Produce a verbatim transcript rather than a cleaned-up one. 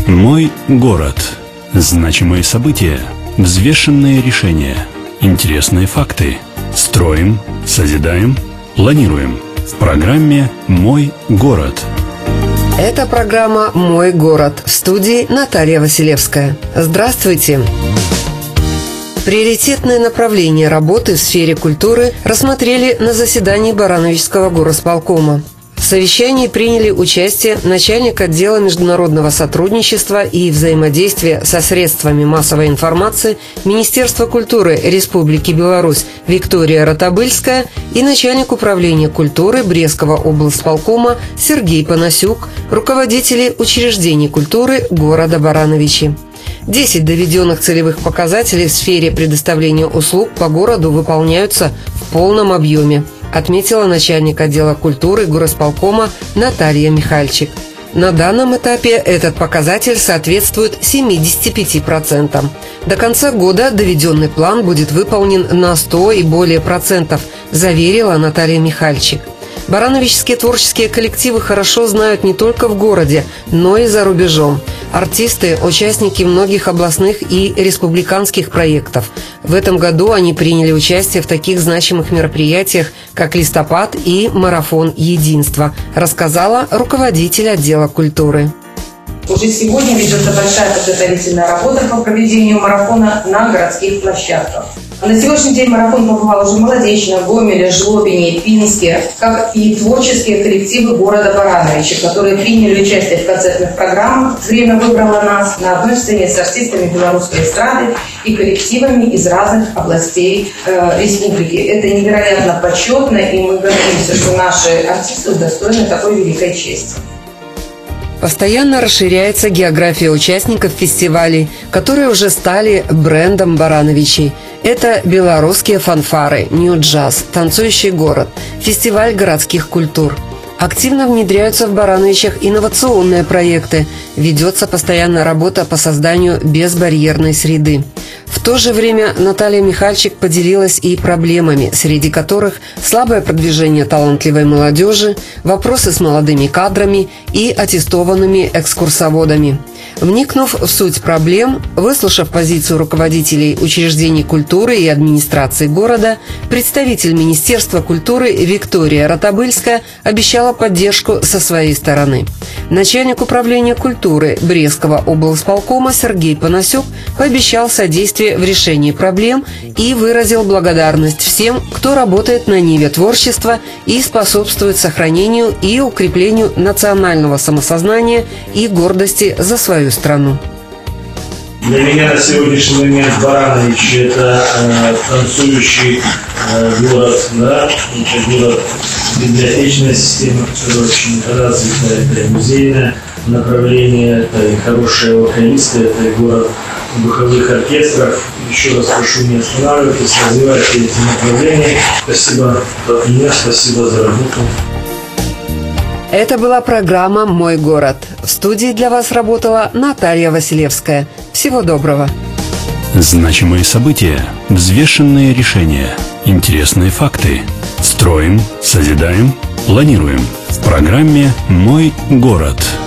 Мой город. Значимые события, взвешенные решения, интересные факты. Строим, созидаем, планируем. В программе «Мой город». Это программа «Мой город». В студии Наталья Василевская. Здравствуйте! Приоритетные направления работы в сфере культуры рассмотрели на заседании Барановичского горосполкома. В совещании приняли участие начальник отдела международного сотрудничества и взаимодействия со средствами массовой информации Министерства культуры Республики Беларусь Виктория Ратабыльская и начальник управления культуры Брестского облсполкома Сергей Панасюк, руководители учреждений культуры города Барановичи. Десять доведенных целевых показателей в сфере предоставления услуг по городу выполняются в полном объеме, отметила начальник отдела культуры горосполкома Наталья Михальчик. На данном этапе этот показатель соответствует семидесяти пяти процентам. До конца года доведенный план будет выполнен на сто и более процентов, заверила Наталья Михальчик. Барановичские творческие коллективы хорошо знают не только в городе, но и за рубежом. Артисты – участники многих областных и республиканских проектов. В этом году они приняли участие в таких значимых мероприятиях, как «Листопад» и «Марафон единства», рассказала руководитель отдела культуры. Уже сегодня ведется большая подготовительная работа по проведению марафона на городских площадках. На сегодняшний день марафон побывал уже в Молодечном, Гомеле, Жлобине, Пинске, как и творческие коллективы города Барановичи, которые приняли участие в концертных программах. Время выбрало нас на одной сцене с артистами белорусской эстрады и коллективами из разных областей э, республики. Это невероятно почетно, и мы гордимся, что наши артисты достойны такой великой чести. Постоянно расширяется география участников фестивалей, которые уже стали брендом Барановичей. Это белорусские фанфары, нью-джаз, танцующий город, фестиваль городских культур. Активно внедряются в Барановичах инновационные проекты. Ведется постоянная работа по созданию безбарьерной среды. В то же время Наталья Михальчик поделилась и проблемами, среди которых слабое продвижение талантливой молодежи, вопросы с молодыми кадрами и аттестованными экскурсоводами. Вникнув в суть проблем, выслушав позицию руководителей учреждений культуры и администрации города, представитель Министерства культуры Виктория Ратабыльская обещала поддержку со своей стороны. Начальник управления культуры Брестского облсполкома Сергей Панасюк пообещал содействие в решении проблем и выразил благодарность всем, кто работает на ниве творчества и способствует сохранению и укреплению национального самосознания и гордости за свою страну. Для меня на сегодняшний момент Баранович – это э, танцующий э, город, да, это город библиотечная система, которая очень развита, это и музейное направление, это и хорошие вокалисты, это и город духовых оркестров. Еще раз прошу не останавливайтесь, развивайте эти направления. Спасибо от меня, спасибо за работу. Это была программа «Мой город». В студии для вас работала Наталья Василевская. Всего доброго. Значимые события, взвешенные решения, интересные факты. Строим, созидаем, планируем. В программе «Мой город».